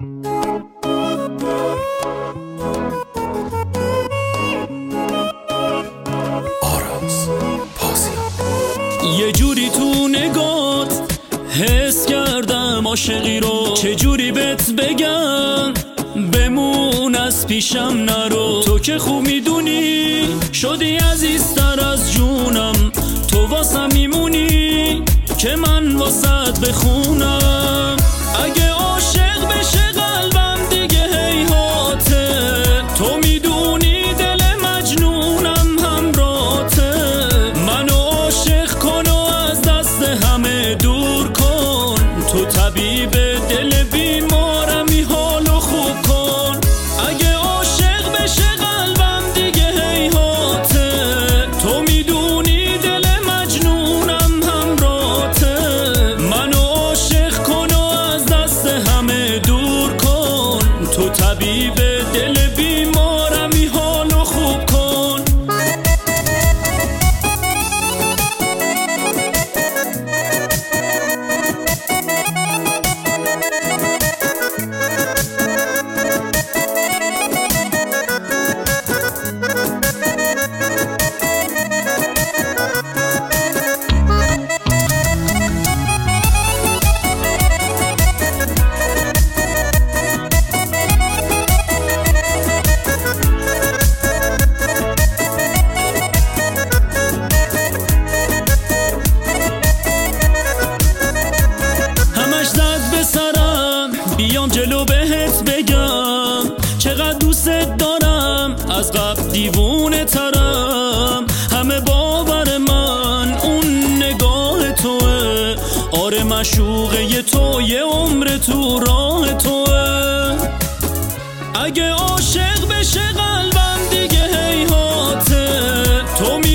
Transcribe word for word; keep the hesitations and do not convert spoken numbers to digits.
یه جوری تو نگات حس کردم عاشقی رو، چجوری بهت بگم بمون از پیشم نرو. تو که خوب میدونی شدی عزیزتر از جونم، تو واسم میمونی که من واسط بخونم. اگه عاشق بشه قلبم دیگه هیهاته، تو میدونی دل مجنونم همراته. منو عاشق کن و از دست همه دور کن، تو طبیب دل بیمارمی حالو خوب کن. اگه عاشق بشه قلبم دیگه هیهاته، تو میدونی دل مجنونم همراته. منو عاشق کن و از دست همه دور کن، تو طبیب دل بیمارمی حالو خوب کن. بیام جلو بهت بگم چقدر دوست دارم، از قبل دیوونه ترم. همه باور من اون نگاه توه، آره مشوقه ی تو یه عمر تو راه توه. اگه عاشق بشه قلبم دیگه هیهاته، تو می